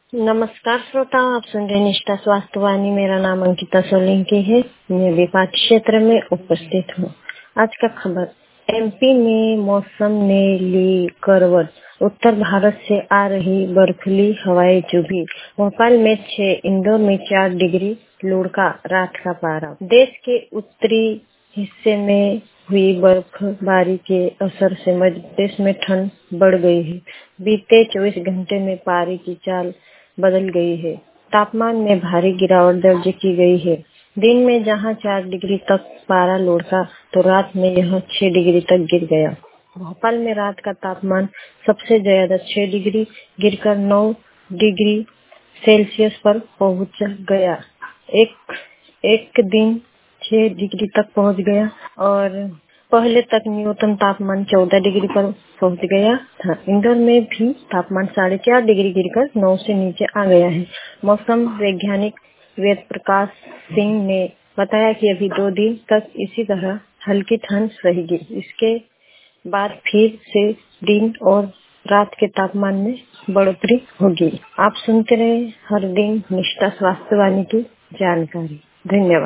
नमस्कार श्रोता, आप सुन रहे निष्ठा स्वास्थ्य वाणी। मेरा नाम अंकिता सोलंकी है। मैं विपाक क्षेत्र में उपस्थित हूँ। आज का खबर, एमपी में मौसम ने ली करवट, उत्तर भारत से आ रही बर्फीली हवाएं चुभी। भोपाल में 6, इंदौर में 4 डिग्री लुढ़का रात का पारा। देश के उत्तरी हिस्से में हुई बर्फबारी के असर से मध्य प्रदेश में ठंड बढ़ गई है। बीते 24 घंटे में पारे की चाल बदल गई है। तापमान में भारी गिरावट दर्ज की गई है। दिन में जहां 4 डिग्री तक पारा लुढ़का, तो रात में यह 6 डिग्री तक गिर गया। भोपाल में रात का तापमान सबसे ज्यादा 6 डिग्री गिरकर 9 डिग्री सेल्सियस पर पहुंच गया। एक दिन 6 डिग्री तक पहुंच गया और पहले तक न्यूनतम तापमान 14 डिग्री पर पहुंच गया था। इंदौर में भी तापमान 4.5 डिग्री गिरकर 9 से नीचे आ गया है। मौसम वैज्ञानिक वेद प्रकाश सिंह ने बताया कि अभी 2 दिन तक इसी तरह हल्की ठंड रहेगी। इसके बाद फिर से दिन और रात के तापमान में बढ़ोतरी होगी। आप सुनते रहे हर दिन निष्ठा स्वास्थ्य वाणी की जानकारी। धन्यवाद।